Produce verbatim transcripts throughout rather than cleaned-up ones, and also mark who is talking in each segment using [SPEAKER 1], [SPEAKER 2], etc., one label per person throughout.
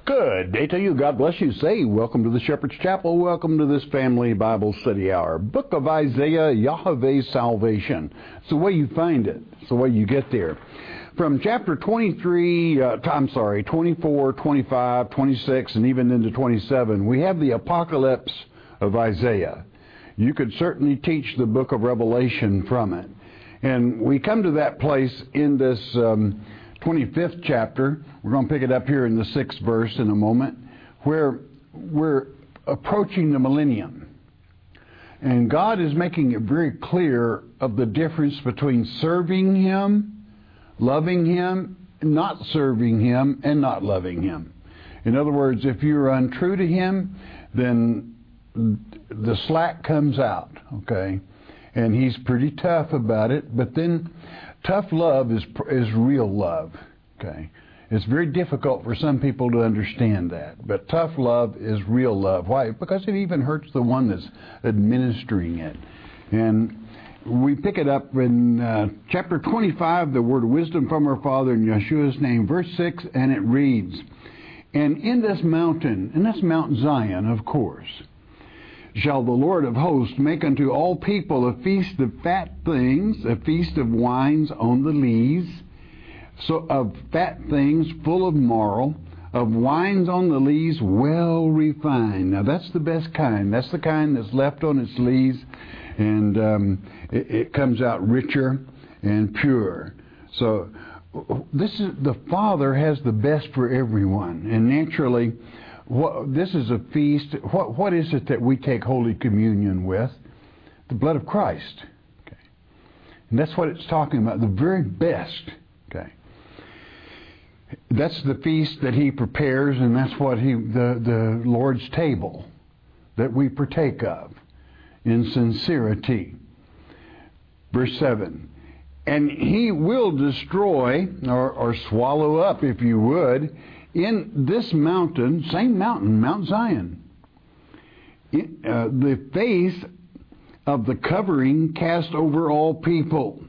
[SPEAKER 1] Good day to you. God bless you. Say, welcome to the Shepherd's Chapel. Welcome to this family Bible study hour. Book of Isaiah, Yahweh's salvation. It's the way you find it. It's the way you get there. From chapter twenty-three, uh, I'm sorry, twenty-four, twenty-five, twenty-six, and even into twenty-seven, we have the apocalypse of Isaiah. You could certainly teach the book of Revelation from it. And we come to that place in this um, twenty-fifth chapter. We're going to pick it up here in the sixth verse in a moment, where we're approaching the millennium. And God is making it very clear of the difference between serving Him, loving Him, not serving Him, and not loving Him. In other words, if you're untrue to Him, then the slack comes out, okay? And He's pretty tough about it, but then tough love is is real love, okay? It's very difficult for some people to understand that, but tough love is real love. Why? Because it even hurts the one that's administering it. And we pick it up in uh, chapter twenty-five, the word of wisdom from our Father in Yeshua's name, verse six, and it reads, "And in this mountain," and that's Mount Zion, of course, "shall the Lord of hosts make unto all people a feast of fat things, a feast of wines on the lees, so of fat things full of marrow, of wines on the lees well refined." Now that's the best kind. That's the kind that's left on its lees, and um, it, it comes out richer and pure. So this is the Father has the best for everyone, and naturally, What, this is a feast. What, what is it that we take Holy Communion with? The blood of Christ. Okay. And that's what it's talking about, the very best. Okay. That's the feast that He prepares, and that's what He, the, the Lord's table that we partake of in sincerity. Verse seven, "And He will destroy, or, or swallow up, if you would, in this mountain," same mountain, Mount Zion, in, uh, "the face of the covering cast over all people,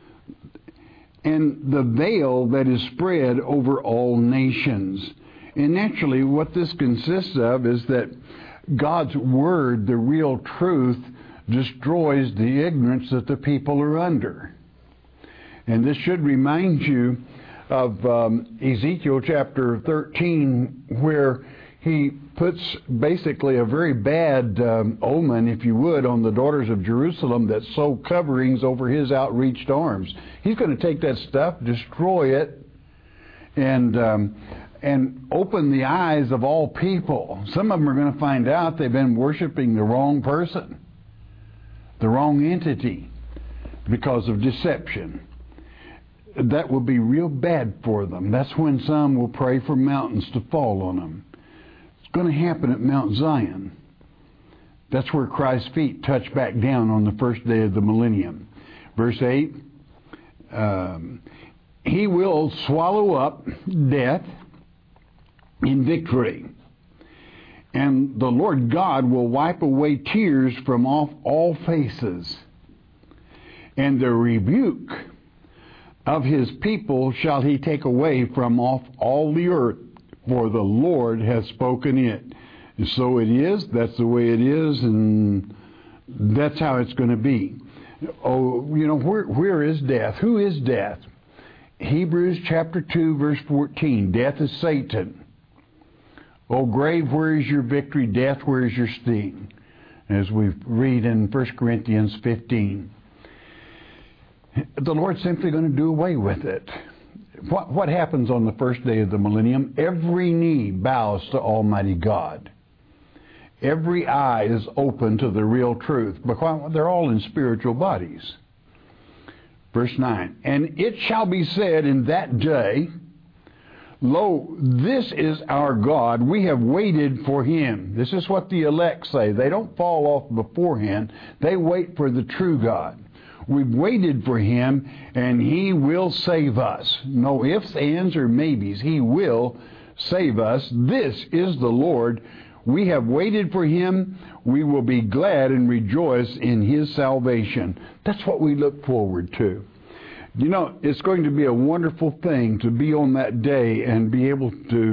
[SPEAKER 1] and the veil that is spread over all nations." And naturally, what this consists of is that God's Word, the real truth, destroys the ignorance that the people are under. And this should remind you of um, Ezekiel chapter thirteen, where he puts basically a very bad um, omen, if you would, on the daughters of Jerusalem that sew coverings over His outreached arms. He's going to take that stuff, destroy it, and um, and open the eyes of all people. Some of them are going to find out they've been worshiping the wrong person, the wrong entity, because of deception. That will be real bad for them. That's when some will pray for mountains to fall on them. It's going to happen at Mount Zion. That's where Christ's feet touch back down on the first day of the millennium. Verse eight, um, "He will swallow up death in victory, and the Lord God will wipe away tears from off all faces, and the rebuke of His people shall He take away from off all the earth, for the Lord has spoken it." And so it is, that's the way it is, and that's how it's going to be. Oh, you know, where where is death? Who is death? Hebrews chapter two, verse fourteen, "Death is Satan. O grave, where is your victory? Death, where is your sting?" As we read in First Corinthians fifteen. The Lord's simply going to do away with it. What, what happens on the first day of the millennium? Every knee bows to Almighty God. Every eye is open to the real truth, because they're all in spiritual bodies. Verse nine, "And it shall be said in that day, Lo, this is our God, we have waited for Him." This is what the elect say. They don't fall off beforehand. They wait for the true God. We've waited for Him, and He will save us. No ifs, ands, or maybes. He will save us. This is the Lord. We have waited for Him. We will be glad and rejoice in His salvation. That's what we look forward to. You know, it's going to be a wonderful thing to be on that day and be able to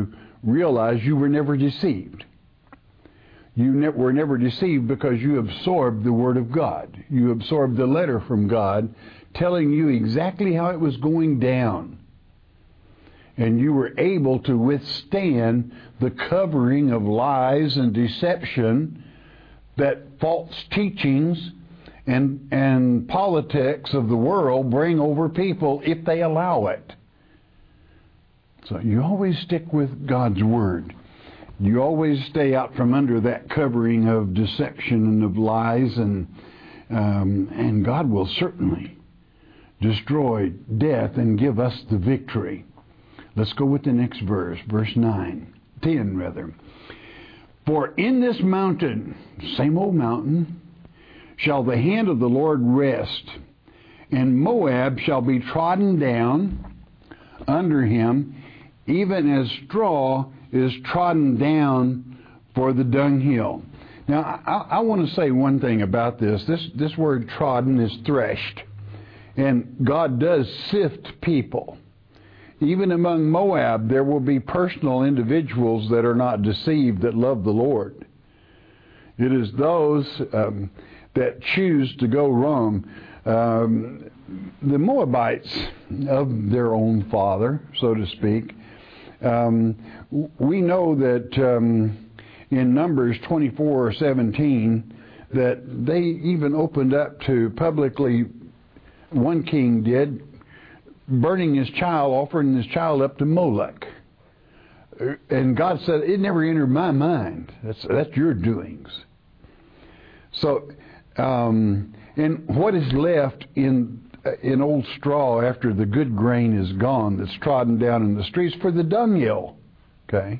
[SPEAKER 1] realize you were never deceived. You ne- were never deceived because you absorbed the Word of God. You absorbed the letter from God telling you exactly how it was going down. And you were able to withstand the covering of lies and deception that false teachings and, and politics of the world bring over people if they allow it. So you always stick with God's Word. You always stay out from under that covering of deception and of lies, and um, and God will certainly destroy death and give us the victory. Let's go with the next verse, verse nine, ten rather. For in this mountain, same old mountain, shall the hand of the Lord rest, and Moab shall be trodden down under him, even as straw is trodden down for the dunghill. Now, I, I want to say one thing about this. This this word trodden is threshed. And God does sift people. Even among Moab, there will be personal individuals that are not deceived, that love the Lord. It is those um, that choose to go wrong. Um, the Moabites of their own father, so to speak, um, we know that um, in Numbers twenty-four seventeen that they even opened up to publicly, one king did, burning his child, offering his child up to Molech. And God said, it never entered my mind. That's, that's your doings. So, um, and what is left in in old straw after the good grain is gone that's trodden down in the streets for the dunghill? Okay.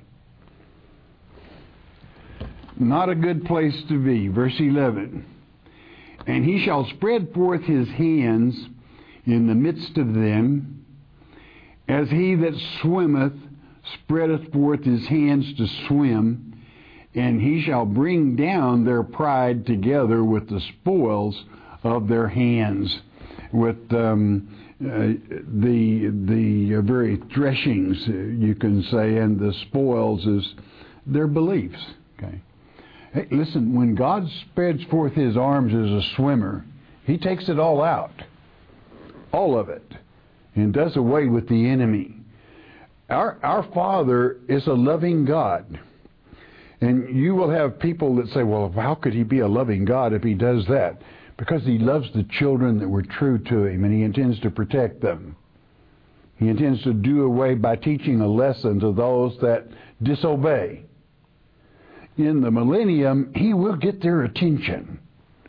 [SPEAKER 1] Not a good place to be. Verse eleven. And he shall spread forth his hands in the midst of them, as he that swimmeth spreadeth forth his hands to swim, and he shall bring down their pride together with the spoils of their hands, with um, uh, the the uh, very threshings, uh, you can say, and the spoils is their beliefs. Okay. Hey, listen, when God spreads forth his arms as a swimmer, he takes it all out. All of it. And does away with the enemy. Our, our Father is a loving God. And you will have people that say, well, how could he be a loving God if he does that? Because he loves the children that were true to him, and he intends to protect them. He intends to do away by teaching a lesson to those that disobey. In the millennium, he will get their attention.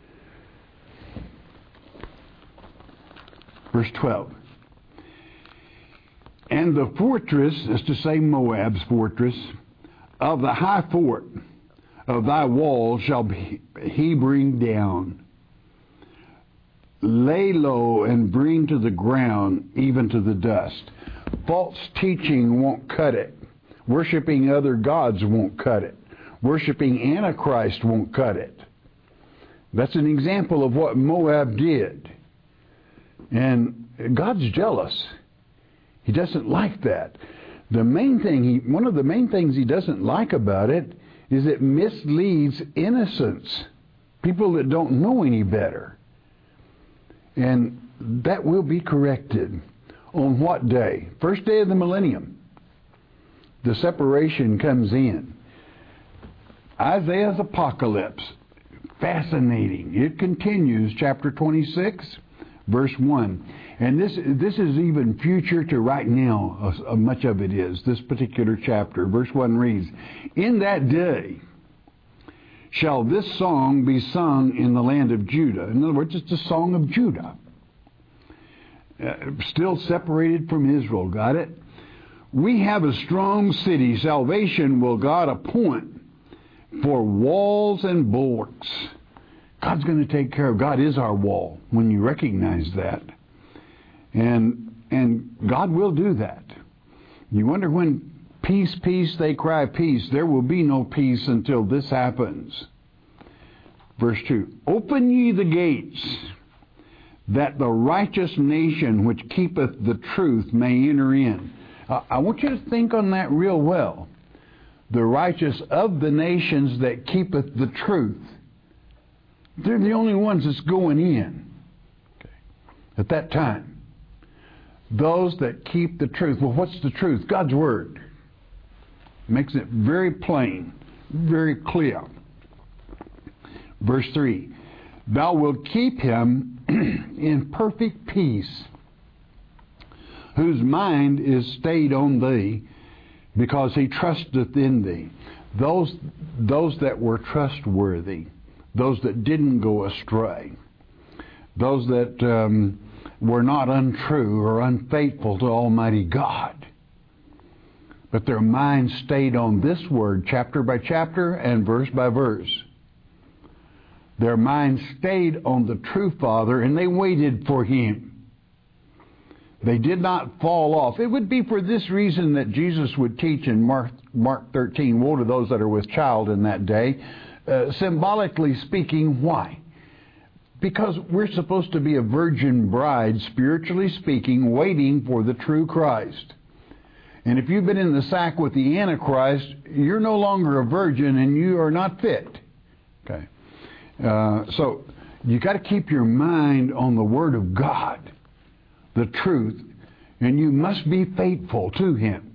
[SPEAKER 1] Verse twelve. And the fortress, is to say Moab's fortress, of the high fort of thy wall shall be, he bring down. Lay low and bring to the ground, even to the dust. False teaching won't cut it. Worshipping other gods won't cut it. Worshipping Antichrist won't cut it. That's an example of what Moab did. And God's jealous. He doesn't like that. The main thing, he, one of the main things he doesn't like about it is it misleads innocents. People that don't know any better. And that will be corrected. On what day? First day of the millennium. The separation comes in. Isaiah's apocalypse. Fascinating. It continues, chapter twenty-six, verse one. And this this is even future to right now, uh, much of it is, this particular chapter. Verse one reads, in that day shall this song be sung in the land of Judah. In other words, it's a song of Judah. Uh, still separated from Israel, got it? We have a strong city. Salvation will God appoint for walls and bulwarks. God's going to take care of. God is our wall, when you recognize that. And and God will do that. You wonder when peace, peace, they cry peace. There will be no peace until this happens. Verse two. Open ye the gates, that the righteous nation which keepeth the truth may enter in. Uh, I want you to think on that real well. the righteous of the nations that keepeth the truth. They're the only ones that's going in. Okay. At that time. Those that keep the truth. Well, what's the truth? God's Word. Makes it very plain, very clear. Verse three. Thou wilt keep him in perfect peace, whose mind is stayed on thee, because he trusteth in thee. Those, those that were trustworthy, those that didn't go astray, those that um, were not untrue or unfaithful to Almighty God, but their mind stayed on this Word, chapter by chapter and verse by verse. Their mind stayed on the true Father, and they waited for Him. They did not fall off. It would be for this reason that Jesus would teach in Mark, Mark thirteen, woe to those that are with child in that day. Uh, symbolically speaking, why? Because we're supposed to be a virgin bride, spiritually speaking, waiting for the true Christ. And if you've been in the sack with the Antichrist, you're no longer a virgin and you are not fit. Okay. Uh, so you got to keep your mind on the Word of God, the truth, and you must be faithful to Him.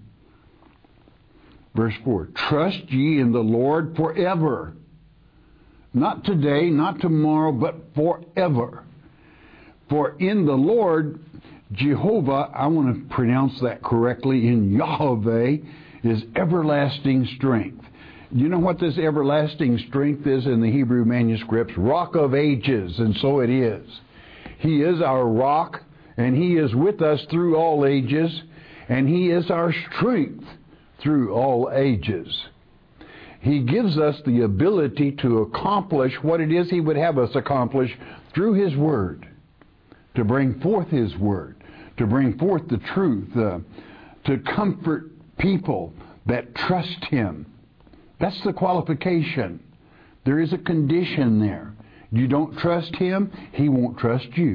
[SPEAKER 1] Verse four, trust ye in the Lord forever. Not today, not tomorrow, but forever. For in the Lord, Jehovah, I want to pronounce that correctly, in Yahweh is everlasting strength. You know what this everlasting strength is in the Hebrew manuscripts? Rock of ages, and so it is. He is our rock, and He is with us through all ages, and He is our strength through all ages. He gives us the ability to accomplish what it is He would have us accomplish through His Word, to bring forth His Word, to bring forth the truth, uh, to comfort people that trust Him. That's the qualification. There is a condition there. You don't trust Him, He won't trust you.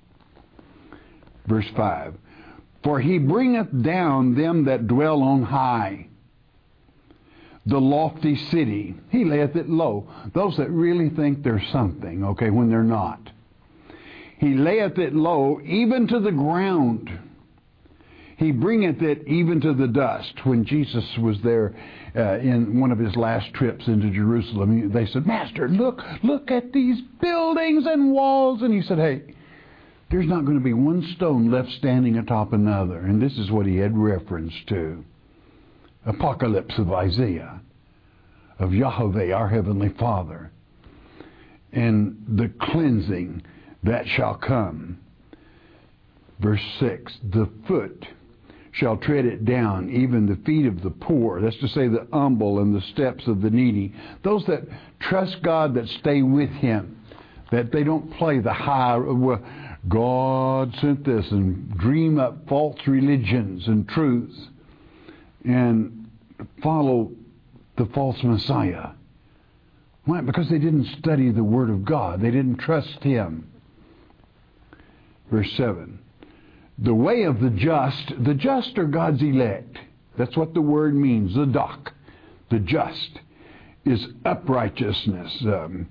[SPEAKER 1] Verse five, for He bringeth down them that dwell on high, the lofty city. He layeth it low. Those that really think they're something, okay, when they're not. He layeth it low, even to the ground. He bringeth it even to the dust. When Jesus was there uh, in one of His last trips into Jerusalem, they said, Master, look, look at these buildings and walls. And He said, hey, there's not going to be one stone left standing atop another. And this is what He had reference to. Apocalypse of Isaiah, of Yahweh, our Heavenly Father, and the cleansing that shall come. Verse six, the foot shall tread it down, even the feet of the poor. That's to say the humble and the steps of the needy. Those that trust God, that stay with Him, that they don't play the high, well, God sent this, and dream up false religions and truths, and follow the false Messiah. Why? Because they didn't study the Word of God. They didn't trust Him. Verse seven. The way of the just, the just are God's elect. That's what the word means, the doc. The just is uprightness. Um,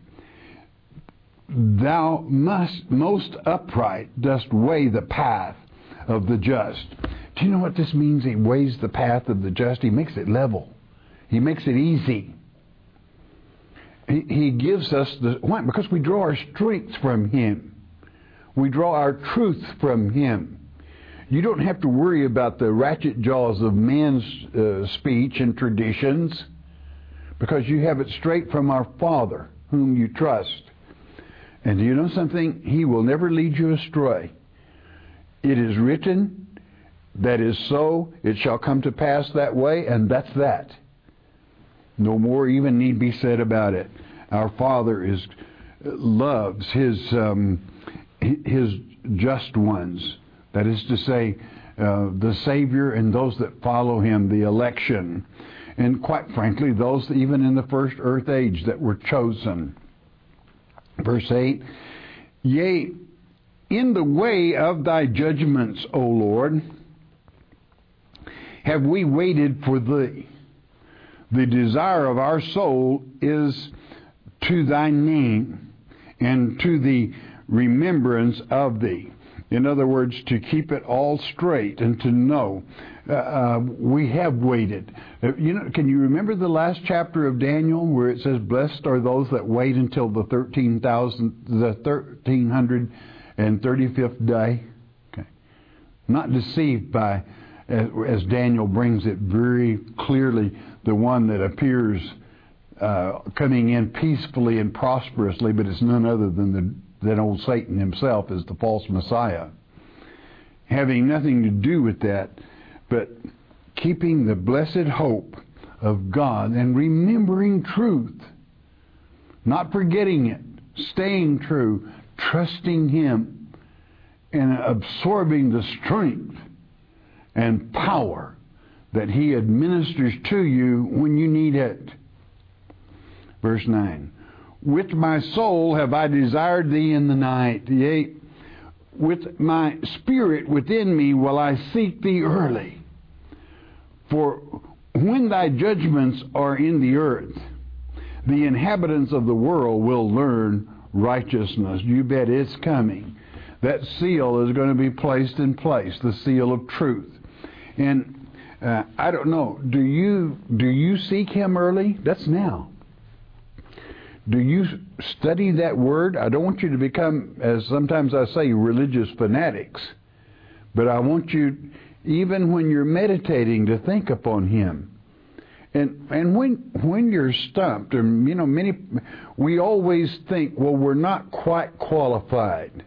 [SPEAKER 1] Thou must most upright dost weigh the path of the just. Do you know what this means? He weighs the path of the just. He makes it level. He makes it easy. He, he gives us the... Why? Because we draw our strength from Him. We draw our truth from Him. You don't have to worry about the ratchet jaws of man's uh, speech and traditions, because you have it straight from our Father, whom you trust. And do you know something? He will never lead you astray. It is written, that is so, it shall come to pass that way, and that's that. No more even need be said about it. Our Father is loves His um, His just ones. That is to say, uh, the Savior and those that follow Him, the election. And quite frankly, those even in the first earth age that were chosen. Verse eight, yea, in the way of Thy judgments, O Lord, have we waited for Thee. The desire of our soul is to thy name and to the remembrance of thee. In other words, to keep it all straight and to know. Uh, uh, we have waited. Uh, you know, can you remember the last chapter of Daniel where it says, "Blessed are those that wait until the thirteen thousand, the thirteen hundred and thirty-fifth day"? Okay, not deceived by, as, as Daniel brings it very clearly, the one that appears uh, coming in peacefully and prosperously, but it's none other than the than old Satan himself is the false Messiah. Having nothing to do with that, but keeping the blessed hope of God and remembering truth, not forgetting it, staying true, trusting Him, and absorbing the strength and power that He administers to you when you need it. Verse nine. With my soul have I desired thee in the night, yea, with my spirit within me will I seek thee early. For when thy judgments are in the earth, the inhabitants of the world will learn righteousness. You bet it's coming. That seal is going to be placed in place, the seal of truth. And uh, I don't know, do you do you seek Him early? That's now. Do you study that Word? I don't want you to become, as sometimes I say, religious fanatics. But I want you, even when you're meditating, to think upon Him. And and when when you're stumped, and you know, many, we always think, well, we're not quite qualified.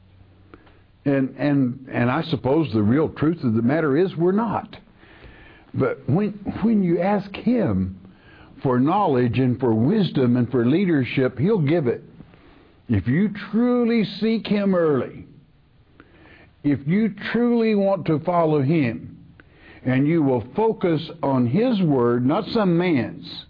[SPEAKER 1] And and and I suppose the real truth of the matter is we're not. But when when you ask Him for knowledge and for wisdom and for leadership, He'll give it. If you truly seek Him early, if you truly want to follow Him, and you will focus on His Word, not some man's,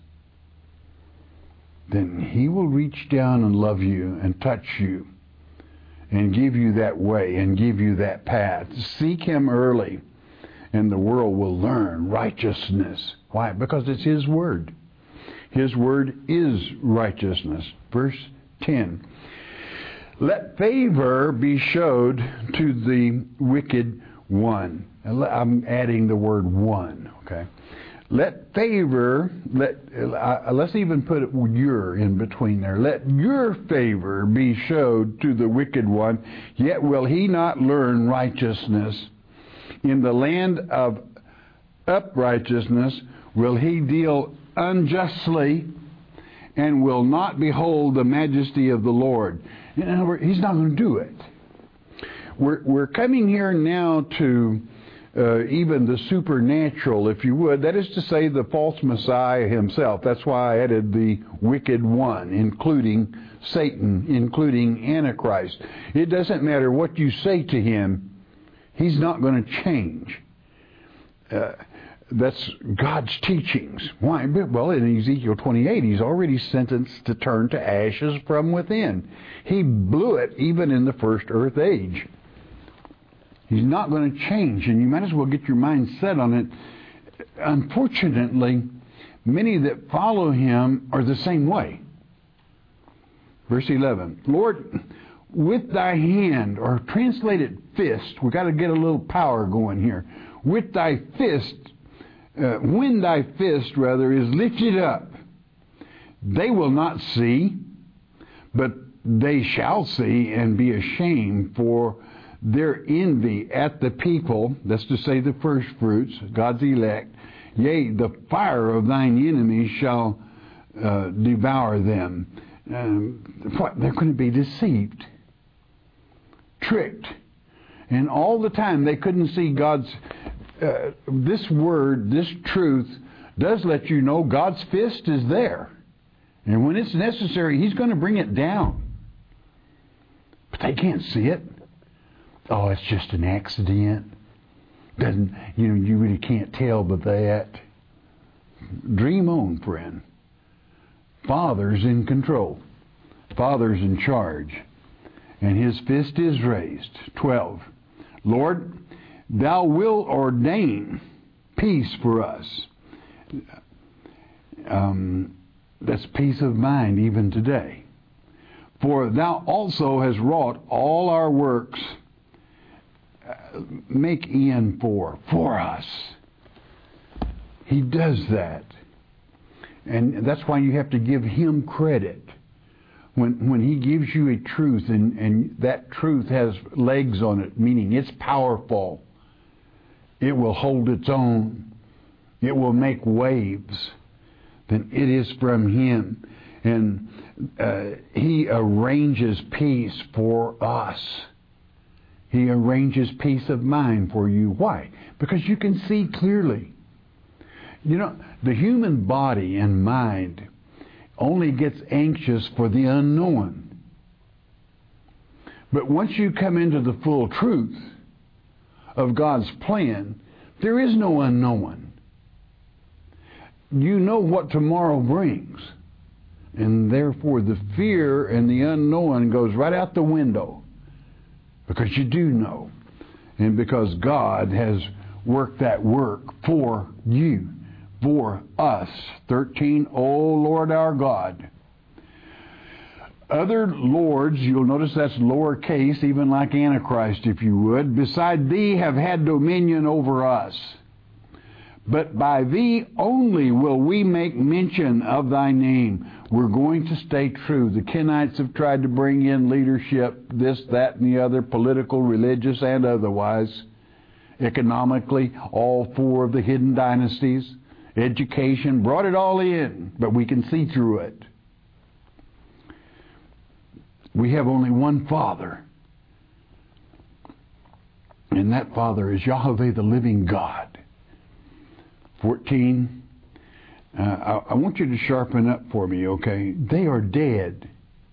[SPEAKER 1] then He will reach down and love you and touch you and give you that way and give you that path. Seek Him early, and the world will learn righteousness. Why? Because it's His Word. His Word is righteousness. Verse ten. Let favor be showed to the wicked one. I'm adding the word one, okay? Let favor, let, uh, let's even put it, your in between there. Let your favor be showed to the wicked one, yet will he not learn righteousness. In the land of uprightness will he deal unjustly, and will not behold the majesty of the Lord. In other words, He's not going to do it. We're, we're coming here now to uh, even the supernatural, if you would. That is to say, the false Messiah himself. That's why I added the wicked one, including Satan, including Antichrist. It doesn't matter what you say to him, he's not going to change. Uh, That's God's teachings. Why? Well, in Ezekiel twenty-eight, He's already sentenced to turn to ashes from within. He blew it even in the first earth age. He's not going to change, and you might as well get your mind set on it. Unfortunately, many that follow Him are the same way. Verse eleven, Lord, with thy hand, or translated fist, we've got to get a little power going here. With thy fist, Uh, when thy fist, rather, is lifted up, they will not see, but they shall see and be ashamed for their envy at the people, that's to say the first fruits, God's elect. Yea, the fire of thine enemies shall uh, devour them. Um, what? They're going to be deceived, tricked. And all the time they couldn't see God's Uh, this word, this truth, does let you know God's fist is there. And when it's necessary, He's going to bring it down. But they can't see it. Oh, it's just an accident. Doesn't, you know, you really can't tell but that. Dream on, friend. Father's in control. Father's in charge. And His fist is raised. twelve. Lord, Thou wilt ordain peace for us. Um, that's peace of mind even today. For thou also hast wrought all our works, uh, make in for, for us. He does that. And that's why you have to give him credit. When when he gives you a truth and, and that truth has legs on it, meaning it's powerful, it will hold its own, it will make waves, then it is from him. And uh, he arranges peace for us. He arranges peace of mind for you. Why? Because you can see clearly. You know, the human body and mind only gets anxious for the unknown. But once you come into the full truth of God's plan, there is no unknown. You know what tomorrow brings. And therefore the fear and the unknown goes right out the window. Because you do know. And because God has worked that work for you. For us. thirteen, O Lord our God. Other lords, you'll notice that's lowercase, even like Antichrist, if you would, beside thee have had dominion over us. But by thee only will we make mention of thy name. We're going to stay true. The Kenites have tried to bring in leadership, this, that, and the other, political, religious, and otherwise. Economically, all four of the hidden dynasties. Education, brought it all in, but we can see through it. We have only one Father, and that Father is Yahweh, the living God. fourteen, uh, I, I want you to sharpen up for me, okay? They are dead.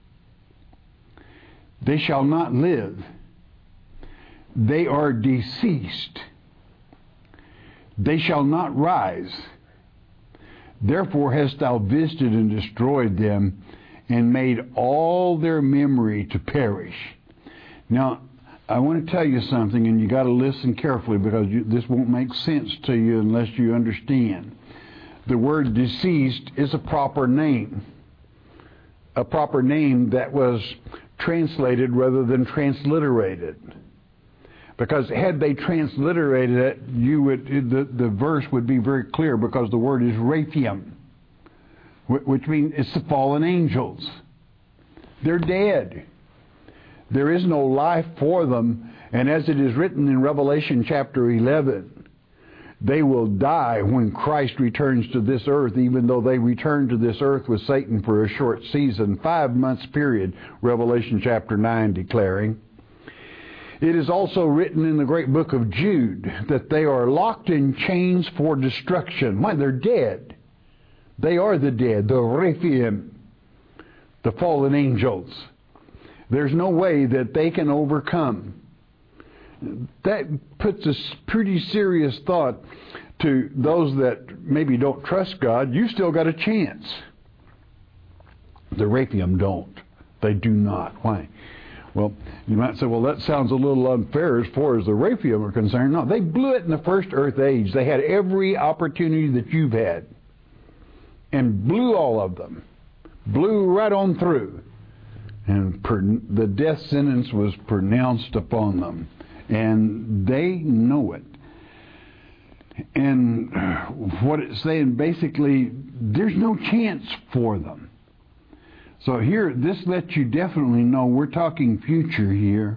[SPEAKER 1] They shall not live. They are deceased. They shall not rise. Therefore hast thou visited and destroyed them, and made all their memory to perish. Now, I want to tell you something, and you got to listen carefully, because you, this won't make sense to you unless you understand. The word deceased is a proper name. A proper name that was translated rather than transliterated. Because had they transliterated it, you would the, the verse would be very clear, because the word is Raphium, which means it's the fallen angels. They're dead. There is no life for them, and as it is written in Revelation chapter eleven, they will die when Christ returns to this earth, even though they return to this earth with Satan for a short season, five months period, Revelation chapter nine declaring. It is also written in the great book of Jude that they are locked in chains for destruction. Why? They're dead. They are the dead, the Rephaim, the fallen angels. There's no way that they can overcome. That puts a pretty serious thought to those that maybe don't trust God. You still got a chance. The Rephaim don't. They do not. Why? Well, you might say, well, that sounds a little unfair as far as the Rephaim are concerned. No, they blew it in the first earth age. They had every opportunity that you've had. And blew all of them. Blew right on through. And per, the death sentence was pronounced upon them. And they know it. And what it's saying, basically, there's no chance for them. So here, this lets you definitely know we're talking future here.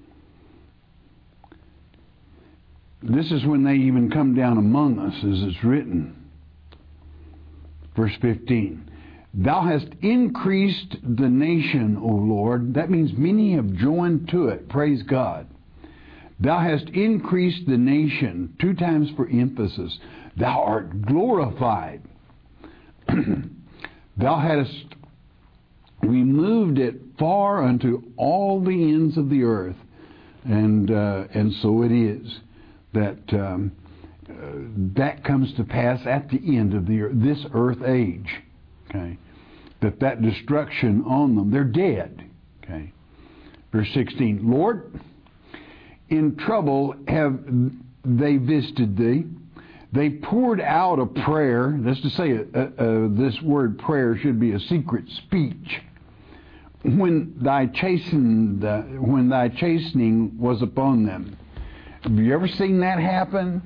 [SPEAKER 1] This is when they even come down among us, as it's written. Verse fifteen. Thou hast increased the nation, O Lord. That means many have joined to it. Praise God. Thou hast increased the nation, two times for emphasis. Thou art glorified. Thou hadst removed it far unto all the ends of the earth. And uh, and so it is that um, uh, that comes to pass at the end of the earth, this earth age. Okay, that that destruction on them, they're dead. Okay, verse sixteen. Lord, in trouble have they visited thee. They poured out a prayer. That's to say, uh, uh, this word prayer should be a secret speech. When thy chastened, uh, when thy chastening was upon them. Have you ever seen that happen?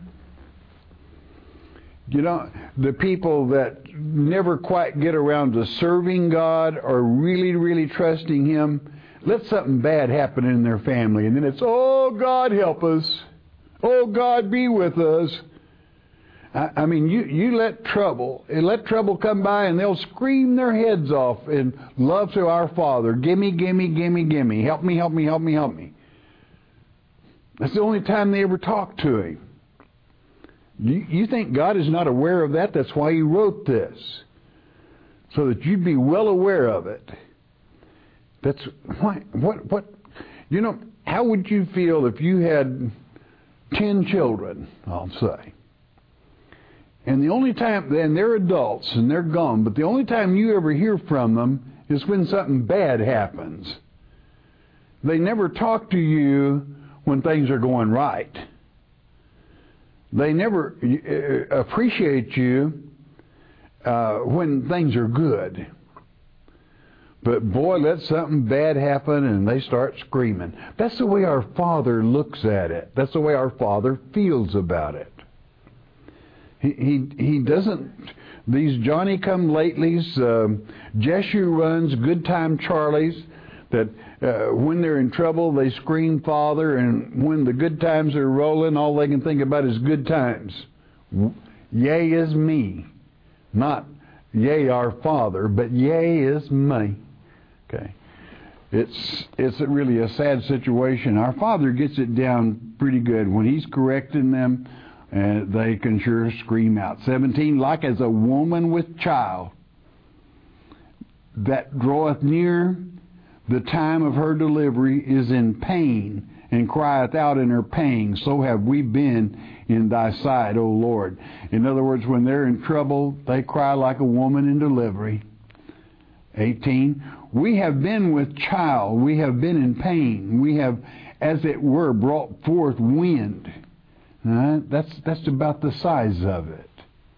[SPEAKER 1] You know, the people that never quite get around to serving God or really, really trusting Him, let something bad happen in their family, and then it's, oh, God, help us. Oh, God, be with us. I, I mean, you, you let trouble, and let trouble come by, and they'll scream their heads off in love to our Father. Gimme, gimme, gimme, gimme. Help me, help me, help me, help me. That's the only time they ever talk to Him. You, you think God is not aware of that? That's why He wrote this. So that you'd be well aware of it. That's why, what, what, you know, how would you feel if you had ten children, I'll say, and the only time, and they're adults and they're gone, but the only time you ever hear from them is when something bad happens. They never talk to you when things are going right. They never uh, appreciate you uh, when things are good. But boy, let something bad happen and they start screaming. That's the way our Father looks at it. That's the way our Father feels about it. He he, he doesn't, these Johnny-come-latelys, um, Jeshua runs, good time Charlies, that uh, when they're in trouble, they scream Father, and when the good times are rolling, all they can think about is good times. Yea is me. Not yea our Father, but yea is me. Okay. It's it's really a sad situation. Our Father gets it down pretty good. When He's correcting them, uh, they can sure scream out. seventeen, like as a woman with child, that draweth near the time of her delivery, is in pain, and crieth out in her pain, so have we been in thy sight, O Lord. In other words, when they're in trouble, they cry like a woman in delivery. eighteen, we have been with child, we have been in pain, we have, as it were, brought forth wind. Uh, that's, that's about the size of it.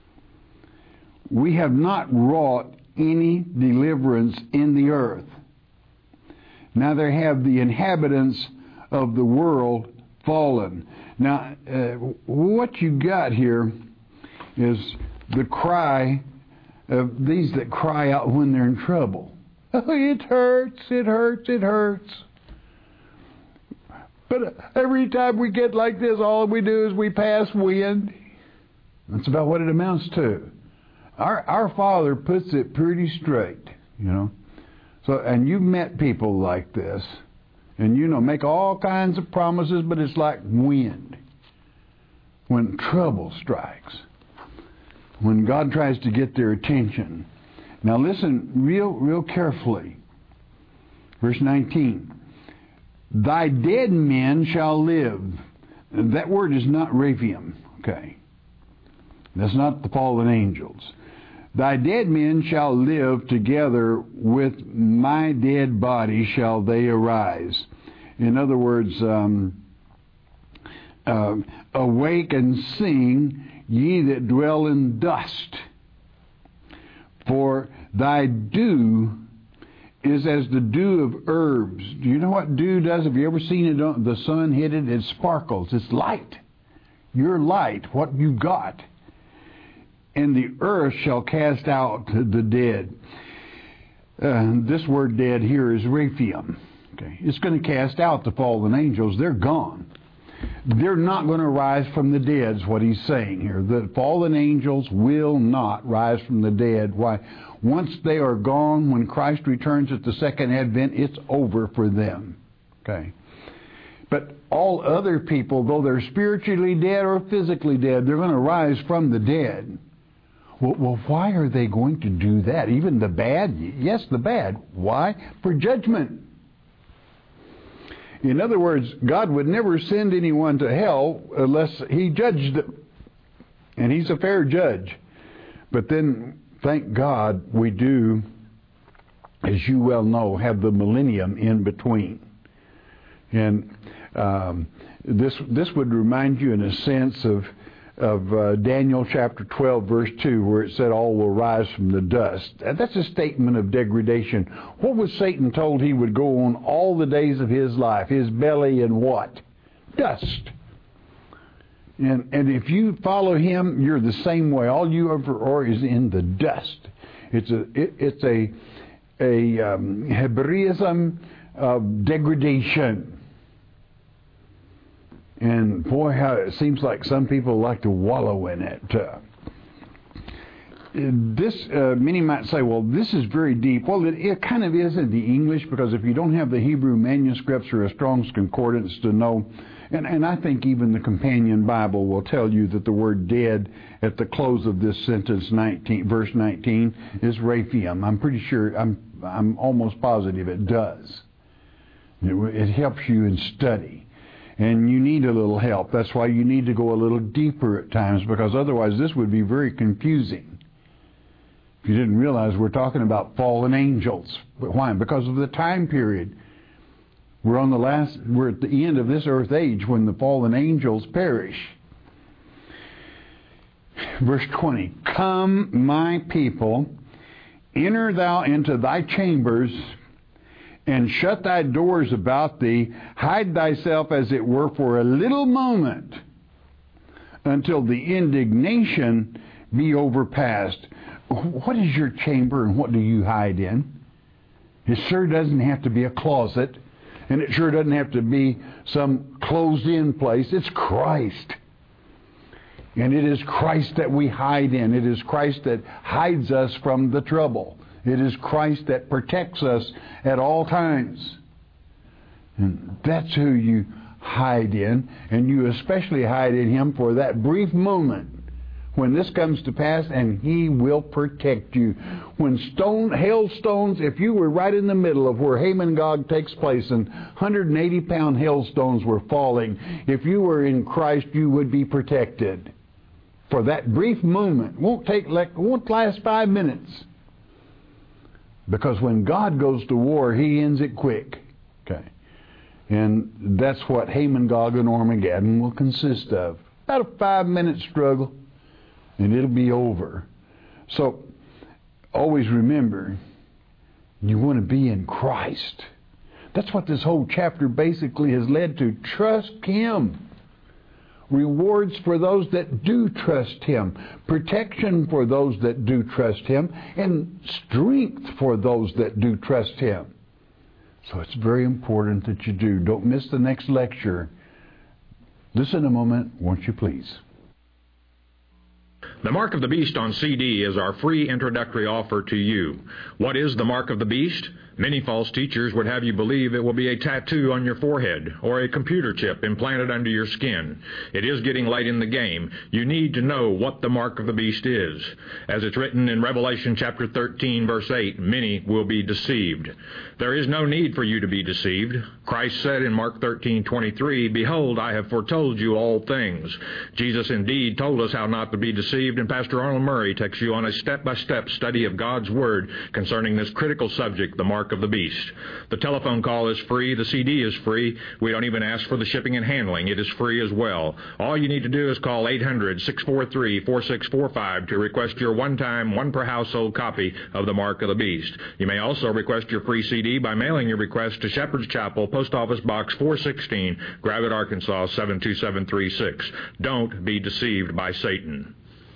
[SPEAKER 1] We have not wrought any deliverance in the earth. Now there have the inhabitants of the world fallen. Now, uh, what you got here is the cry of these that cry out when they're in trouble. Oh, it hurts, it hurts, it hurts. But every time we get like this, all we do is we pass wind. That's about what it amounts to. Our our Father puts it pretty straight, you know. So, and you've met people like this, and you know, make all kinds of promises, but it's like wind when trouble strikes, when God tries to get their attention. Now listen real, real carefully. Verse nineteen. Thy dead men shall live. That word is not Raphium, okay? That's not the fallen angels. Thy dead men shall live together with my dead body shall they arise. In other words, um, uh, awake and sing, ye that dwell in dust. For thy dew is as the dew of herbs. Do you know what dew does? Have you ever seen it on the sun hit it? It sparkles. It's light. Your light, what you got. And the earth shall cast out the dead. Uh, this word dead here is Raphium. Okay. It's going to cast out the fallen angels. They're gone. They're not going to rise from the dead, is what he's saying here. The fallen angels will not rise from the dead. Why? Once they are gone, when Christ returns at the second advent, it's over for them. Okay. But all other people, though they're spiritually dead or physically dead, they're going to rise from the dead. Well, well, why are they going to do that? Even the bad? Yes, the bad. Why? For judgment. In other words, God would never send anyone to hell unless He judged them. And He's a fair judge. But then, thank God, we do, as you well know, have the millennium in between. And um, this this would remind you, in a sense, of of uh, Daniel chapter twelve, verse two, where it said, all will rise from the dust. That's a statement of degradation. What was Satan told he would go on all the days of his life? His belly and what? Dust. And, and if you follow him, you're the same way. All you ever are is in the dust. It's a, it, it's a, a um, Hebraism of degradation. And boy, how it seems like some people like to wallow in it. Uh, this, uh, many might say, well, this is very deep. Well, it, it kind of is in the English, because if you don't have the Hebrew manuscripts or a Strong's Concordance to know, and, and I think even the Companion Bible will tell you that the word dead at the close of this sentence, nineteen, verse nineteen, is Raphium. I'm pretty sure, I'm, I'm almost positive it does. It, it helps you in study. And you need a little help. That's why you need to go a little deeper at times, because otherwise this would be very confusing. If you didn't realize, we're talking about fallen angels. But why? Because of the time period. We're on the last, we're at the end of this earth age when the fallen angels perish. Verse twenty, come, my people, enter thou into thy chambers, and shut thy doors about thee, hide thyself as it were for a little moment, until the indignation be overpast. What is your chamber and what do you hide in? It sure doesn't have to be a closet, and it sure doesn't have to be some closed-in place. It's Christ. And it is Christ that we hide in. It is Christ that hides us from the trouble. It is Christ that protects us at all times. And that's who you hide in. And you especially hide in Him for that brief moment when this comes to pass, and He will protect you. When stone, hailstones, if you were right in the middle of where Hamon-Gog takes place and one hundred eighty pound hailstones were falling, if you were in Christ, you would be protected. For that brief moment. Won't take, won't last five minutes. Because when God goes to war, He ends it quick. Okay. And that's what Hamon-Gog and Armageddon will consist of. About a five-minute struggle, and it'll be over. So, always remember, you want to be in Christ. That's what this whole chapter basically has led to. Trust Him. Rewards for those that do trust Him. Protection for those that do trust Him. And strength for those that do trust Him. So it's very important that you do. Don't miss the next lecture. Listen a moment, won't you please?
[SPEAKER 2] The Mark of the Beast on C D is our free introductory offer to you. What is the Mark of the Beast? Many false teachers would have you believe it will be a tattoo on your forehead or a computer chip implanted under your skin. It is getting late in the game. You need to know what the Mark of the Beast is. As it's written in Revelation chapter thirteen, verse eight, many will be deceived. There is no need for you to be deceived. Christ said in Mark thirteen twenty-three, behold, I have foretold you all things. Jesus indeed told us how not to be deceived, and Pastor Arnold Murray takes you on a step-by-step study of God's Word concerning this critical subject, the Mark of the Beast. The telephone call is free. The C D is free. We don't even ask for the shipping and handling. It is free as well. All you need to do is call eight hundred, six four three, four six four five to request your one-time, one-per-household copy of the Mark of the Beast. You may also request your free C D by mailing your request to Shepherd's Chapel, Post Office Box four sixteen, Gravette, Arkansas seven two seven three six. Don't be deceived by Satan.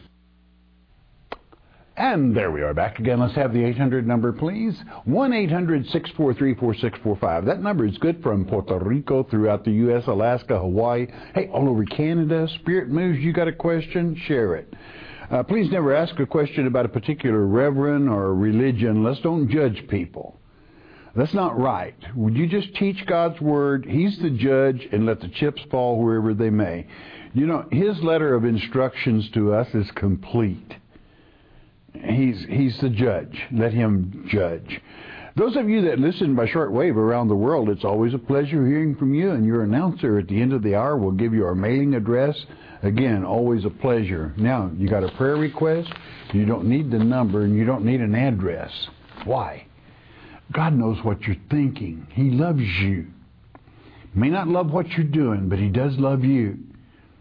[SPEAKER 1] And there we are back again. Let's have the eight hundred number, please. one eight hundred, six four three, four six four five. That number is good from Puerto Rico, throughout the U S, Alaska, Hawaii, hey, all over Canada. Spirit moves, you got a question? Share it. Uh, please never ask a question about a particular reverend or religion. Let's don't judge people. That's not right. Would you just teach God's Word? He's the judge, and let the chips fall wherever they may. You know, His letter of instructions to us is complete. He's he's the judge. Let Him judge. Those of you that listen by shortwave around the world, it's always a pleasure hearing from you, and your announcer at the end of the hour will give you our mailing address. Again, always a pleasure. Now, you got a prayer request, you don't need the number, and you don't need an address. Why? God knows what you're thinking. He loves you. May not love what you're doing, but He does love you.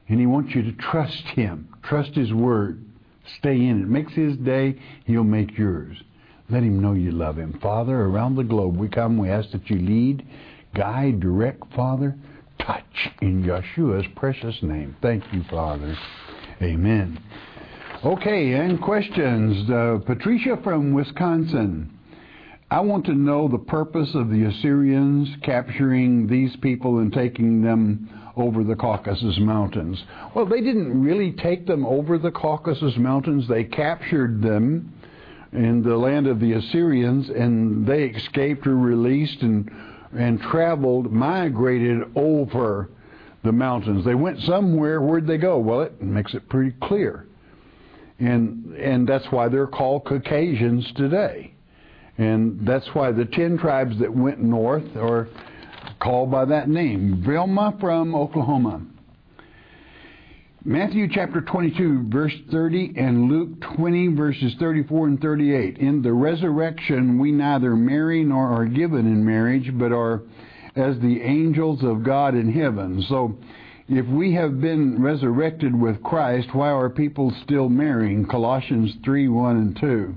[SPEAKER 1] And He wants you to trust Him. Trust His Word. Stay in it. Makes His day, He'll make yours. Let Him know you love Him. Father, around the globe we come, we ask that you lead, guide, direct, Father. Touch in Yeshua's precious name. Thank you, Father. Amen. Okay, and questions. Uh, Patricia from Wisconsin. I want to know the purpose of the Assyrians capturing these people and taking them over the Caucasus Mountains. Well, they didn't really take them over the Caucasus Mountains. They captured them in the land of the Assyrians, and they escaped or released and and traveled, migrated over the mountains. They went somewhere. Where'd they go? Well, it makes it pretty clear. And and that's why they're called Caucasians today. And that's why the ten tribes that went north are called by that name. Vilma from Oklahoma. Matthew chapter twenty-two, verse thirty, and Luke twenty, verses thirty-four and thirty-eight. In the resurrection, we neither marry nor are given in marriage, but are as the angels of God in heaven. So, if we have been resurrected with Christ, why are people still marrying? Colossians three, one and two.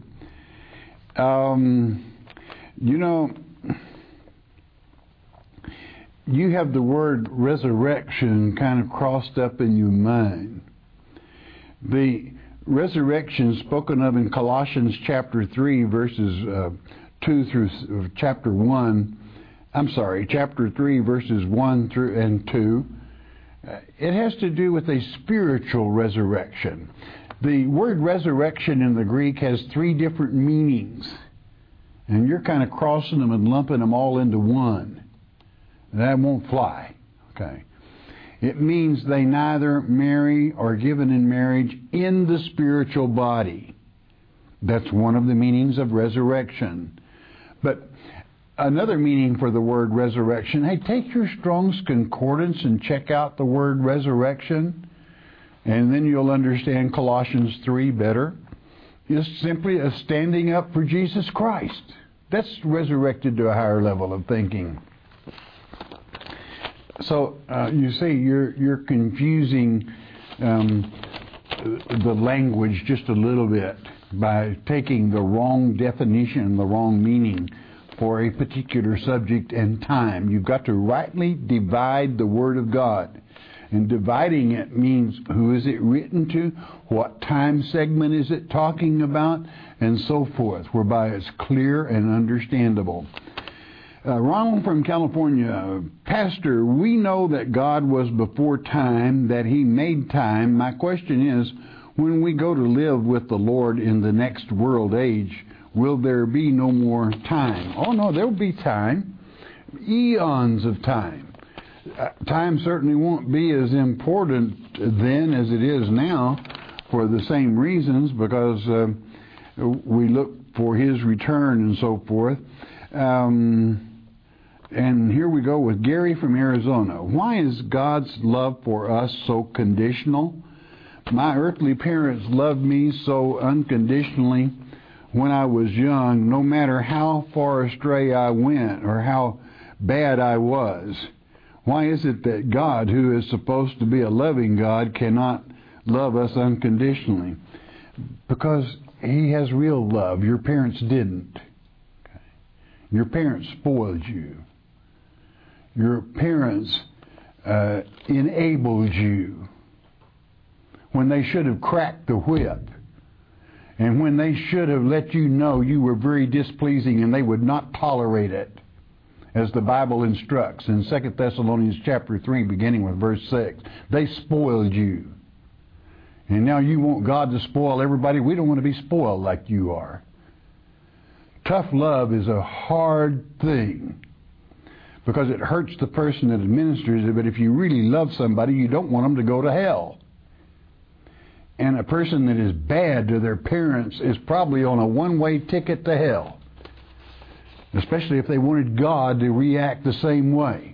[SPEAKER 1] Um, you know, you have the word resurrection kind of crossed up in your mind. The resurrection spoken of in Colossians chapter three, verses uh, two through uh, chapter one, I'm sorry, chapter three, verses one through and two, uh, it has to do with a spiritual resurrection. The word resurrection in the Greek has three different meanings, and you're kind of crossing them and lumping them all into one. That won't fly. Okay. It means they neither marry or given in marriage in the spiritual body. That's one of the meanings of resurrection. But another meaning for the word resurrection, hey, take your Strong's Concordance and check out the word resurrection, and then you'll understand Colossians three better. It's simply a standing up for Jesus Christ. That's resurrected to a higher level of thinking. So uh, you see, you're you're confusing um, the language just a little bit by taking the wrong definition, the wrong meaning for a particular subject and time. You've got to rightly divide the Word of God. And dividing it means who is it written to, what time segment is it talking about, and so forth, whereby it's clear and understandable. Uh, Ronald from California. Pastor, we know that God was before time, that He made time. My question is, when we go to live with the Lord in the next world age, will there be no more time? Oh, no, there will be time. Eons of time. Uh, time certainly won't be as important then as it is now for the same reasons, because uh, we look for His return and so forth. Um... And here we go with Gary from Arizona. Why is God's love for us so conditional? My earthly parents loved me so unconditionally when I was young, no matter how far astray I went or how bad I was. Why is it that God, who is supposed to be a loving God, cannot love us unconditionally? Because He has real love. Your parents didn't. Okay. Your parents spoiled you. Your parents uh, enabled you when they should have cracked the whip, and when they should have let you know you were very displeasing and they would not tolerate it, as the Bible instructs in Second Thessalonians chapter three, beginning with verse six. They spoiled you. And now you want God to spoil everybody. We don't want to be spoiled like you are. Tough love is a hard thing, because it hurts the person that administers it. But if you really love somebody, you don't want them to go to hell. And a person that is bad to their parents is probably on a one-way ticket to hell, especially if they wanted God to react the same way.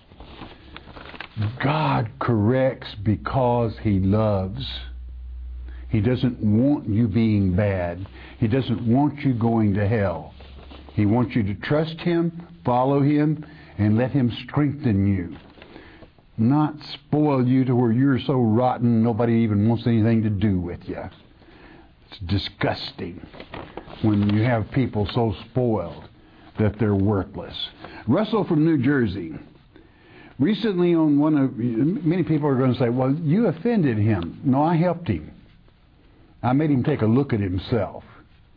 [SPEAKER 1] God corrects because He loves. He doesn't want you being bad. He doesn't want you going to hell. He wants you to trust Him, follow Him, and let Him strengthen you. not spoil you to where you're so rotten nobody even wants anything to do with you. It's disgusting when you have people so spoiled that they're worthless. Russell from New Jersey. Recently on one of, many people are going to say, well, you offended him. No, I helped him. I made him take a look at himself.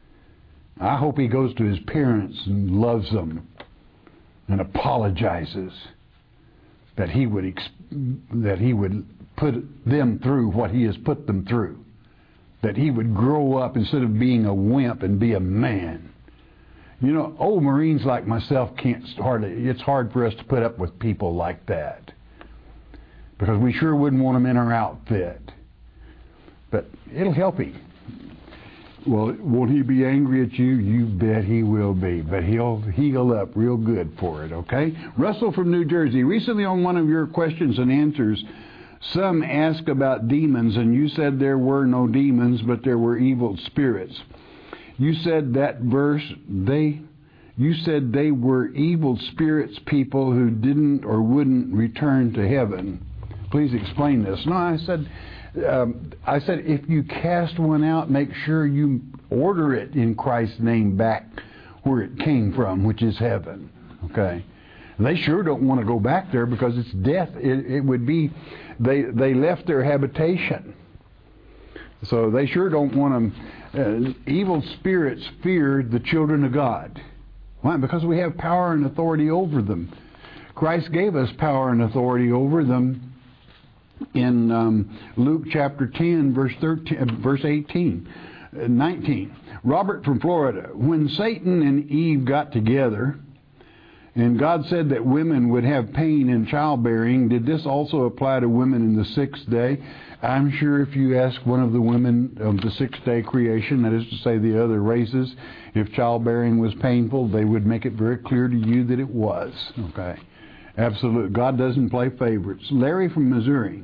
[SPEAKER 1] I hope he goes to his parents and loves them and apologizes that he would ex- that he would put them through what he has put them through. That he would grow up instead of being a wimp and be a man. You know, old Marines like myself can't hardly, it's hard for us to put up with people like that. Because we sure wouldn't want them in our outfit. But it'll help him. Well, won't he be angry at you? You bet he will be. But he'll heal up real good for it, okay? Russell from New Jersey. Recently on one of your questions and answers, some asked about demons, and you said there were no demons, but there were evil spirits. You said that verse, they, you said they were evil spirits, people who didn't or wouldn't return to heaven. Please explain this. No, I said, um, I said if you cast one out, make sure you order it in Christ's name back where it came from, which is heaven. Okay. They sure don't want to go back there because it's death. It, it would be, they they left their habitation. So they sure don't want them. Uh, evil spirits feared the children of God. Why? Because we have power and authority over them. Christ gave us power and authority over them in um, Luke chapter ten, verse thirteen, verse eighteen, uh, nineteen. Robert from Florida. When Satan and Eve got together, and God said that women would have pain in childbearing, did this also apply to women in the sixth day? I'm sure if you ask one of the women of the sixth day creation, that is to say the other races, if childbearing was painful, they would make it very clear to you that it was. Okay. Absolutely. God doesn't play favorites. Larry from Missouri.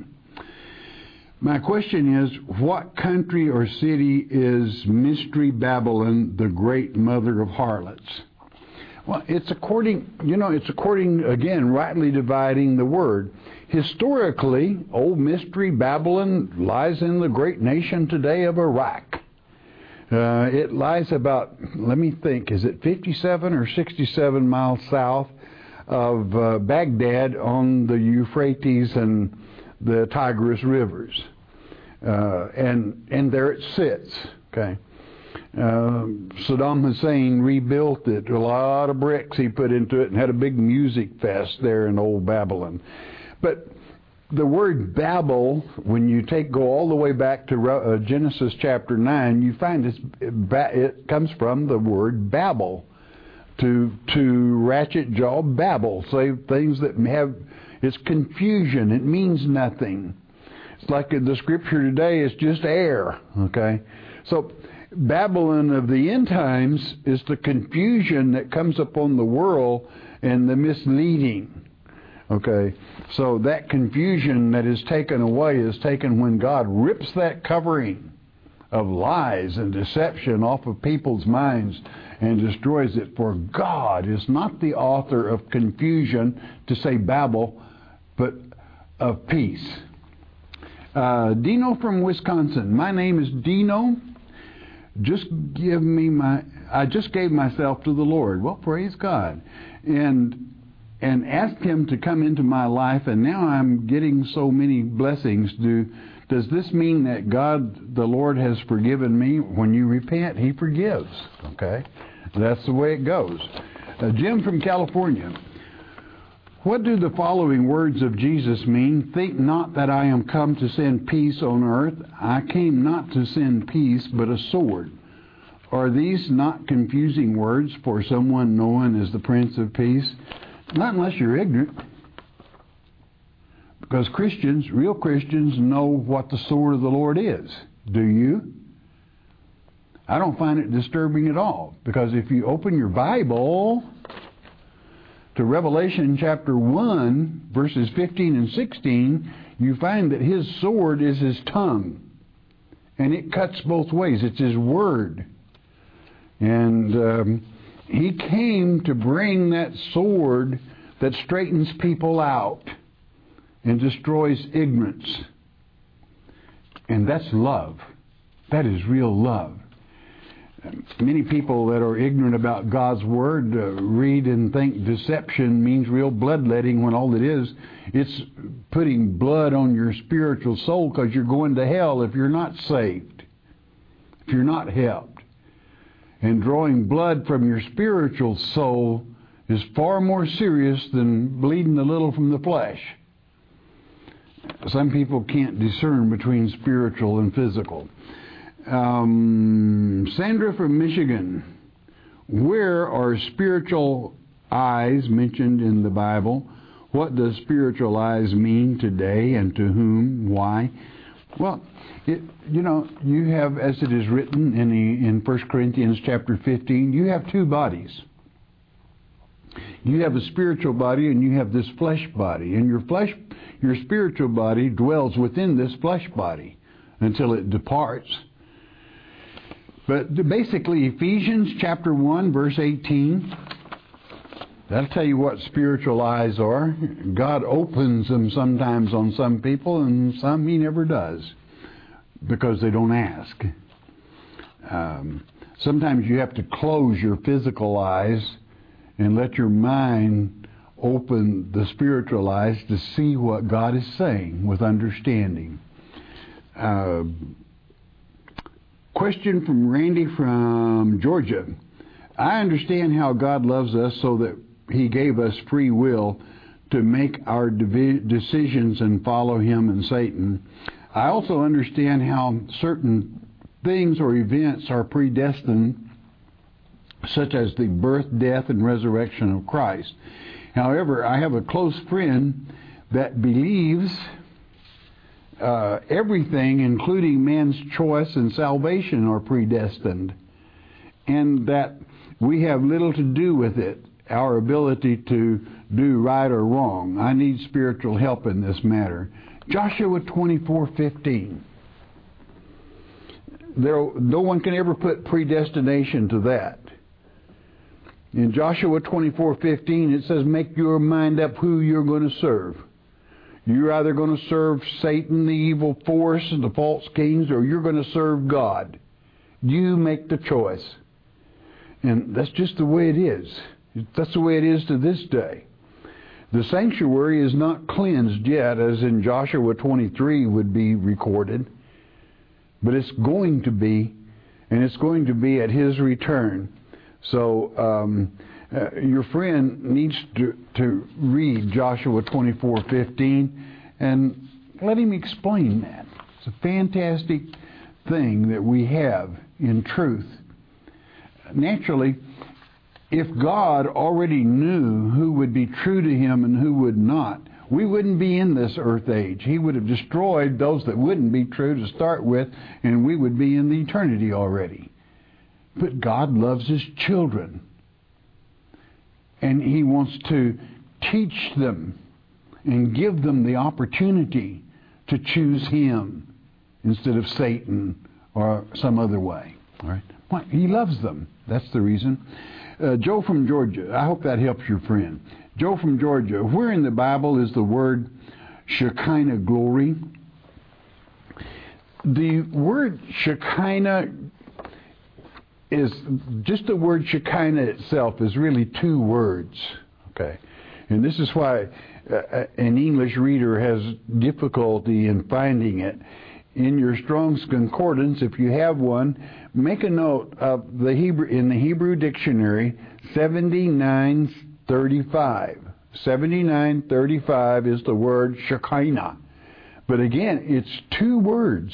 [SPEAKER 1] My question is, what country or city is Mystery Babylon, the great mother of harlots? Well, it's according, you know, it's according, again, rightly dividing the word. Historically, old Mystery Babylon lies in the great nation today of Iraq. Uh, it lies about, let me think, is it fifty-seven or sixty-seven miles south of uh, Baghdad on the Euphrates and the Tigris rivers. Uh, and, and there it sits, okay. Uh, Saddam Hussein rebuilt it. A lot of bricks he put into it and had a big music fest there in old Babylon. But the word Babel, when you take go all the way back to uh, Genesis chapter nine, you find it's, it comes from the word Babel, to to ratchet jaw babble, say things that have, it's confusion. It means nothing. It's like in the scripture today, it's just air. Okay, so Babylon of the end times is the confusion that comes upon the world and the misleading. Okay, so that confusion that is taken away is taken when God rips that covering of lies and deception off of people's minds and destroys it. For God is not the author of confusion, to say Babel, but of peace. Uh, Dino from Wisconsin. My name is Dino. Just give me my, I just gave myself to the Lord. Well, praise God. And and asked Him to come into my life, and now I'm getting so many blessings. Do Does this mean that God, the Lord, has forgiven me? When you repent, He forgives. Okay? That's the way it goes. Uh, Jim from California. What do the following words of Jesus mean? Think not that I am come to send peace on earth. I came not to send peace, but a sword. Are these not confusing words for someone known as the Prince of Peace? Not unless you're ignorant. Because Christians, real Christians, know what the sword of the Lord is. Do you? I don't find it disturbing at all. Because if you open your Bible to Revelation chapter one, verses fifteen and sixteen, you find that His sword is His tongue. And it cuts both ways. It's His word. And um, He came to bring that sword that straightens people out. and destroys ignorance. And that's love. That is real love. Many people that are ignorant about God's Word uh, read and think deception means real bloodletting, when all it is, it's putting blood on your spiritual soul, because you're going to hell if you're not saved, if you're not helped. And drawing blood from your spiritual soul is far more serious than bleeding a little from the flesh. Some people can't discern between spiritual and physical. Um, Sandra from Michigan, where are spiritual eyes mentioned in the Bible? What does spiritual eyes mean today, and to whom? Why? Well, it, you know, you have, as it is written in the, in First Corinthians chapter fifteen, you have two bodies. You have a spiritual body and you have this flesh body, and your flesh, your spiritual body dwells within this flesh body until it departs. But basically, Ephesians chapter one, verse eighteen, that'll tell you what spiritual eyes are. God opens them sometimes on some people, and some He never does, because they don't ask. Um, sometimes you have to close your physical eyes and let your mind open the spiritual eyes to see what God is saying with understanding. Uh, Question from Randy from Georgia. I understand how God loves us so that He gave us free will to make our decisions and follow Him and Satan. I also understand how certain things or events are predestined, such as the birth, death, and resurrection of Christ. However, I have a close friend that believes Uh, everything, including man's choice and salvation, are predestined, and that we have little to do with it, our ability to do right or wrong. I need spiritual help in this matter. Joshua twenty-four fifteen. There, no one can ever put predestination to that. In Joshua twenty-four fifteen, it says, make your mind up who you're going to serve. You're either going to serve Satan, the evil force, and the false kings, or you're going to serve God. You make the choice. And that's just the way it is. That's the way it is to this day. The sanctuary is not cleansed yet, as in Joshua twenty-three would be recorded. But it's going to be, and it's going to be at His return. So um, uh, your friend needs to, to read Joshua twenty-four fifteen and let him explain that. It's a fantastic thing that we have in truth. Naturally, if God already knew who would be true to Him and who would not, we wouldn't be in this earth age. He would have destroyed those that wouldn't be true to start with, and we would be in the eternity already. But God loves His children, and He wants to teach them and give them the opportunity to choose Him instead of Satan or some other way. All right? Well, He loves them. That's the reason. Uh, Joe from Georgia. I hope that helps your friend. Joe from Georgia. Where in the Bible is the word Shekinah glory? The word Shekinah is just the word Shekinah itself is really two words. Okay, and this is why uh, an English reader has difficulty in finding it. In your Strong's Concordance, if you have one, make a note of the Hebrew in the Hebrew dictionary seventy-nine thirty-five. seventy-nine thirty-five is the word Shekinah, but again, it's two words.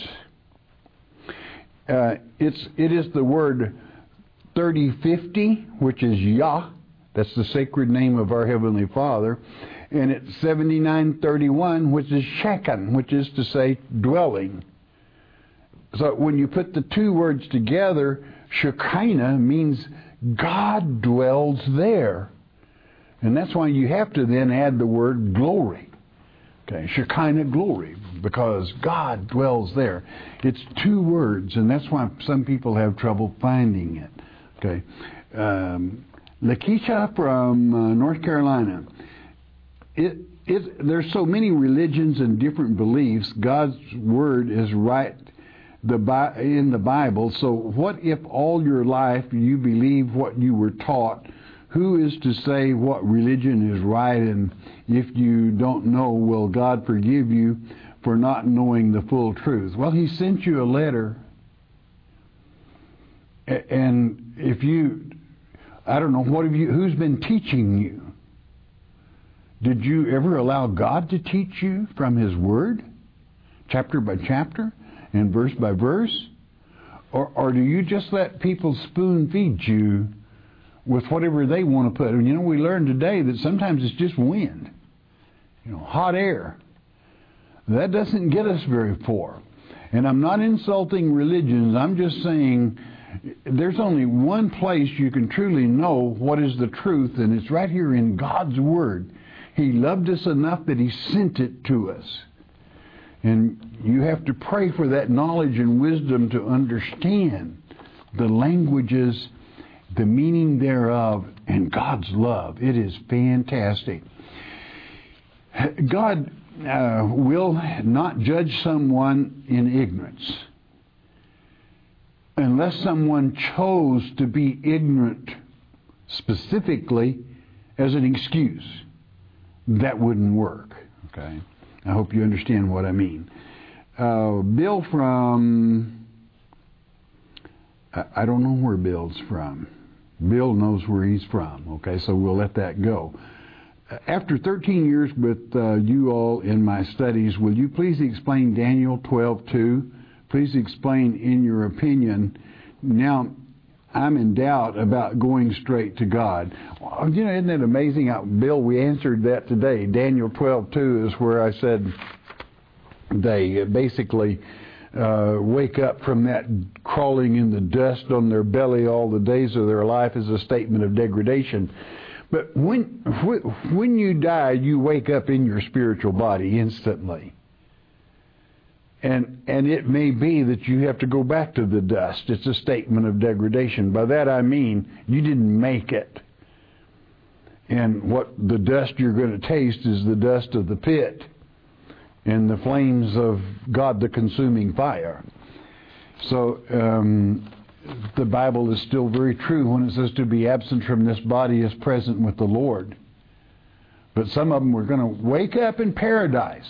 [SPEAKER 1] Uh, it's it is the word thirty fifty, which is Yah. That's the sacred name of our Heavenly Father. And it's seventy-nine thirty-one, which is Shekin, which is to say dwelling. So when you put the two words together, Shekinah means God dwells there. And that's why you have to then add the word glory. Okay, Shekinah glory, because God dwells there. It's two words, and that's why some people have trouble finding it. Okay, um, Lakeisha from uh, North Carolina. It, it, there's so many religions and different beliefs. God's Word is right the in the Bible. So what if all your life you believe what you were taught? Who is to say what religion is right? And if you don't know, will God forgive you for not knowing the full truth? Well, He sent you a letter. And if you, I don't know, what have you, who's been teaching you? Did you ever allow God to teach you from His Word, chapter by chapter and verse by verse? Or, or do you just let people spoon feed you with whatever they want to put? And you know, we learned today that sometimes it's just wind, you know, hot air. That doesn't get us very far. And I'm not insulting religions. I'm just saying there's only one place you can truly know what is the truth, and it's right here in God's Word. He loved us enough that He sent it to us. And you have to pray for that knowledge and wisdom to understand the languages, the meaning thereof, and God's love. It is fantastic. God uh, will not judge someone in ignorance unless someone chose to be ignorant specifically as an excuse. That wouldn't work. Okay, I hope you understand what I mean. Uh, Bill from, I, I don't know where Bill's from. Bill knows where he's from. Okay, so we'll let that go. After thirteen years with uh, you all in my studies, will you please explain Daniel twelve two? Please explain in your opinion. Now, I'm in doubt about going straight to God. Well, you know, isn't it amazing how, Bill, we answered that today. Daniel twelve two is where I said they basically uh, wake up from that crawling in the dust on their belly all the days of their life as a statement of degradation. But when when you die, you wake up in your spiritual body instantly. And and it may be that you have to go back to the dust. It's a statement of degradation. By that I mean you didn't make it. And what the dust you're going to taste is the dust of the pit and the flames of God, the consuming fire. So um, the Bible is still very true when it says to be absent from this body is present with the Lord. But some of them were going to wake up in paradise.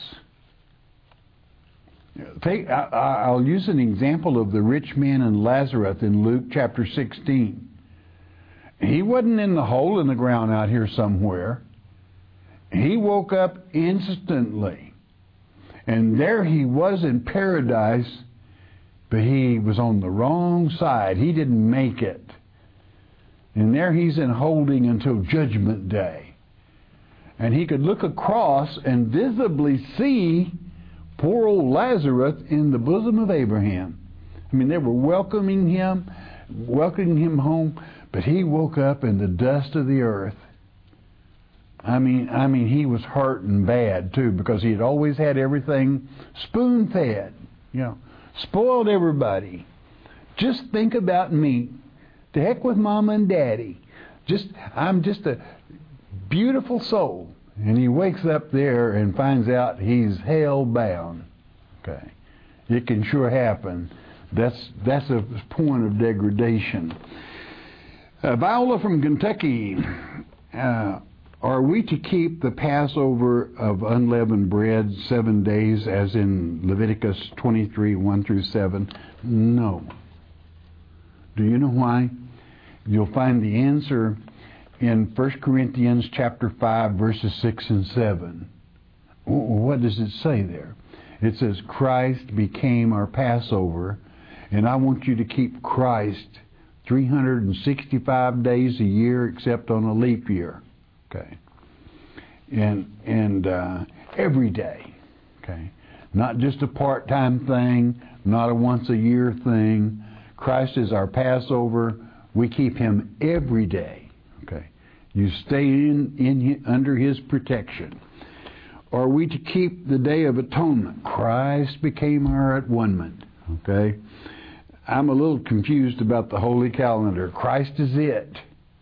[SPEAKER 1] Take, I, I'll use an example of the rich man and Lazarus in Luke chapter sixteen. He wasn't in the hole in the ground out here somewhere. He woke up instantly. And there he was in paradise, but he was on the wrong side. He didn't make it. And there he's in holding until Judgment Day. And he could look across and visibly see poor old Lazarus in the bosom of Abraham. I mean, they were welcoming him, welcoming him home, but he woke up in the dust of the earth. I mean, I mean, he was hurting bad too, because he had always had everything spoon-fed, you know, spoiled everybody. Just think about me. To heck with Mama and Daddy. Just, I'm just a beautiful soul. And he wakes up there and finds out he's hell-bound. Okay. It can sure happen. That's that's a point of degradation. Uh, Viola from Kentucky. Uh, are we to keep the Passover of unleavened bread seven days as in Leviticus twenty-three, one through seven? No. Do you know why? You'll find the answer in First Corinthians chapter five, verses six and seven. What does it say there? It says, Christ became our Passover, and I want you to keep Christ three hundred sixty-five days a year except on a leap year. Okay. And and uh, every day. Okay. Not just a part-time thing, not a once-a-year thing. Christ is our Passover. We keep Him every day. Okay. You stay in, in under His protection. Are we to keep the Day of Atonement? Christ became our at-one-ment. Okay. I'm a little confused about the Holy Calendar. Christ is it.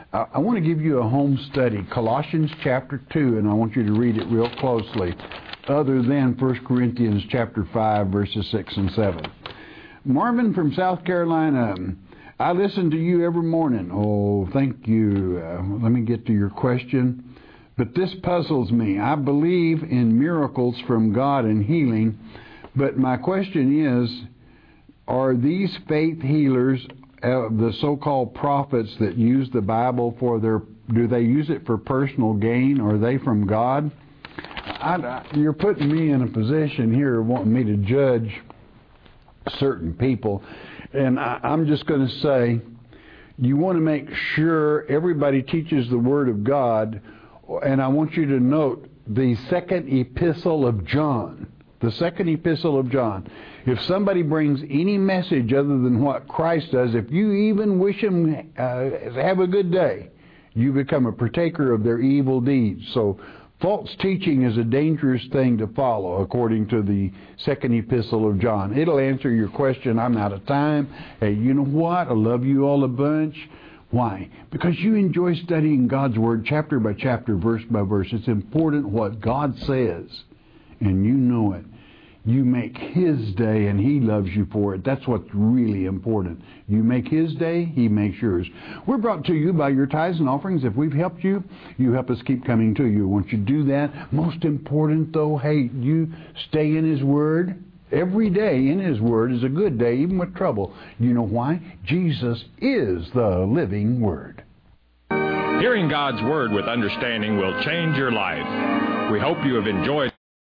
[SPEAKER 1] I, I want to give you a home study, Colossians chapter two, and I want you to read it real closely, other than First Corinthians chapter five, verses six and seven. Marvin from South Carolina, I listen to you every morning. Oh, thank you. Uh, let me get to your question. But this puzzles me. I believe in miracles from God and healing, but my question is, are these faith healers, uh, the so-called prophets that use the Bible for their, do they use it for personal gain? Are they from God? I, I, you're putting me in a position here wanting me to judge certain people, and I, I'm just going to say, you want to make sure everybody teaches the Word of God, and I want you to note the second epistle of John. The second epistle of John. If somebody brings any message other than what Christ does, if you even wish them uh, have a good day, you become a partaker of their evil deeds. So false teaching is a dangerous thing to follow, according to the second epistle of John. It'll answer your question. I'm out of time. Hey, you know what? I love you all a bunch. Why? Because you enjoy studying God's Word chapter by chapter, verse by verse. It's important what God says, and you know it. You make His day, and He loves you for it. That's what's really important. You make His day, He makes yours. We're brought to you by your tithes and offerings. If we've helped you, you help us keep coming to you. Once you do that, most important though, hey, you stay in His Word. Every day in His Word is a good day, even with trouble. You know why? Jesus is the living Word.
[SPEAKER 2] Hearing God's Word with understanding will change your life. We hope you have enjoyed